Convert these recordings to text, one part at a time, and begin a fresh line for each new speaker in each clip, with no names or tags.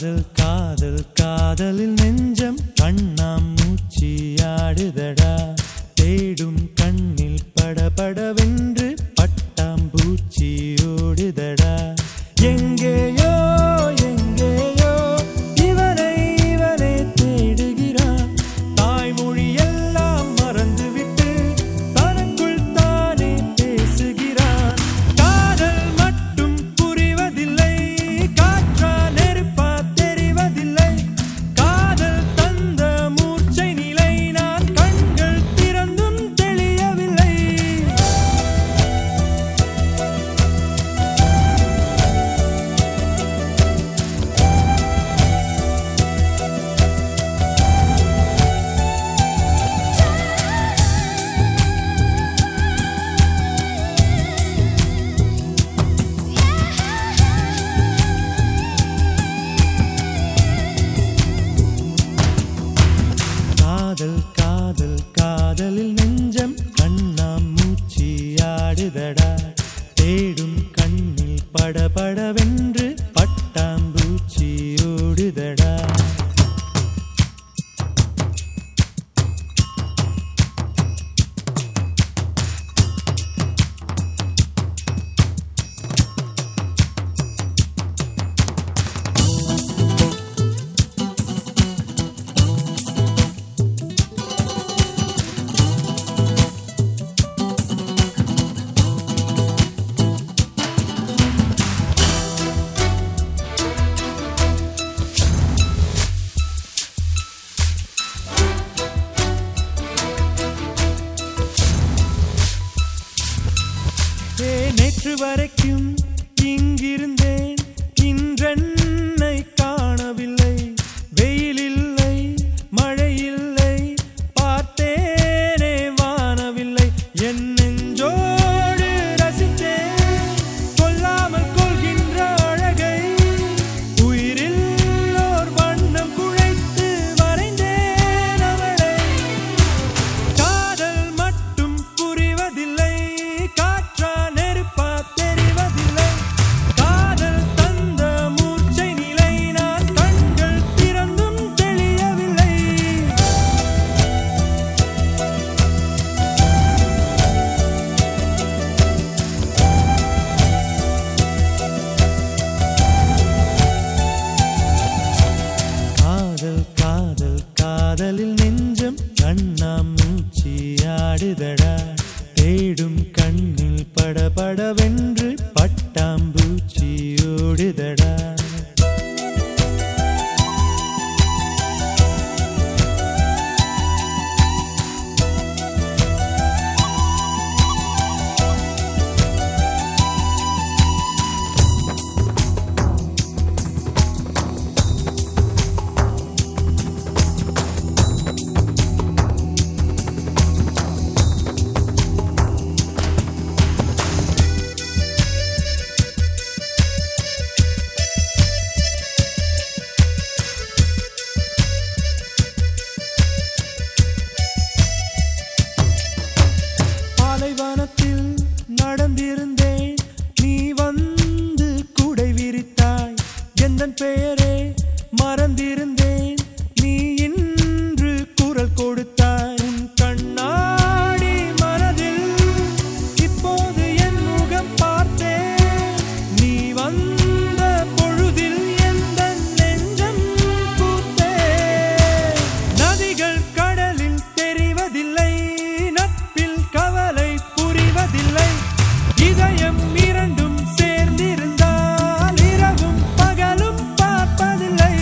காதல் காதல் காதலில் நெஞ்சம் கண்ணாம் மூச்சியாடுதடா. தேடும் கண்ணில் படபடவென்று பட்டாம்பூச்சி ஓடுதடா. எங்கேயோ எங்கேயோ இவனை இவனை தேடுகிறான். தாய்மொழி எல்லாம் மறந்துவிட்டு தனக்குள் தானே பேசுகிறான். காதல் மட்டும் புரிவதில்லை, காற்றா நெருப்பா தெரிவதில்லை. காதல் தந்த மூர்ச்சை நிலை நான் கண்கள் திறந்தும் தெளியவில்லை. காதல் காதல் காதலில் நெஞ்சம் கண்ணாம் மூச்சியாடுதடா. தேடும் கண்ணில் படபடவென்று பட்டாம்பூச்சி ஓடுதடா. நேற்று வரைக்கும் இங்கிருந்தேன், இன்றென்னை காணவில்லை. வெயில் இல்லை மழை இல்லை, பார்த்தேனே வானவில்லை. என் நெஞ்சோடு ரசித்தேன் கொல்லாமல் கொள்கின்ற அழகை. உயிரில் ஓர் வண்ணம் குழைத்து வரைந்தேன் அவளை. காதல் மட்டும் புரிவதில்லை, காற்றா நெருப்பா தெரிவதில்லை. காதல் தந்த மூர்ச்சை நிலை நான் கண்கள் திறந்தும் தெளியவில்லை. காதல் காதல் காதலில் நெஞ்சம் கண்ணாம் மூச்சியாடுதடா. தேடும் கண்ணில் படபடவென்று பட்டாம்பூச்சி ஓடுதடா. பாலைவனத்தில் நடந்திருந்தேன், நீ வந்து குடை விரித்தாய். எந்தன் பெயரே மறந்திருந்தேன், நீ இன்று குரல் கொடுத்தாய். உன் கண்ணாடி மனதில் இப்போது என் முகம் பார்த்தேன். நீ வந்த பொழுதில் எந்தன் நெஞ்சம் பூத்தேன். நதிகள் கடலில் தெரிவதில்லை, நட்பில் கவலை புரிவதில்லை. இதயம் இரண்டும் சேர்ந்திருந்தால் இரவும் பகலும் பார்ப்பதில்லை.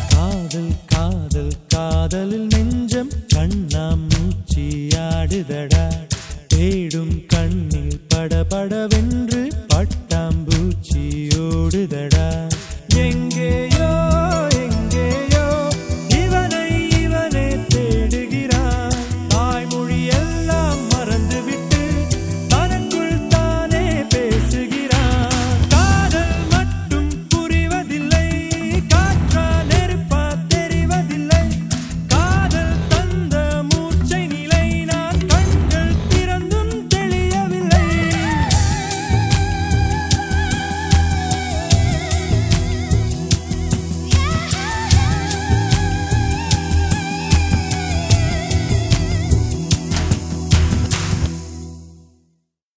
காதல் காதல் காதலில் நெஞ்சம் கண்ணாம் மூச்சியாடுதடா.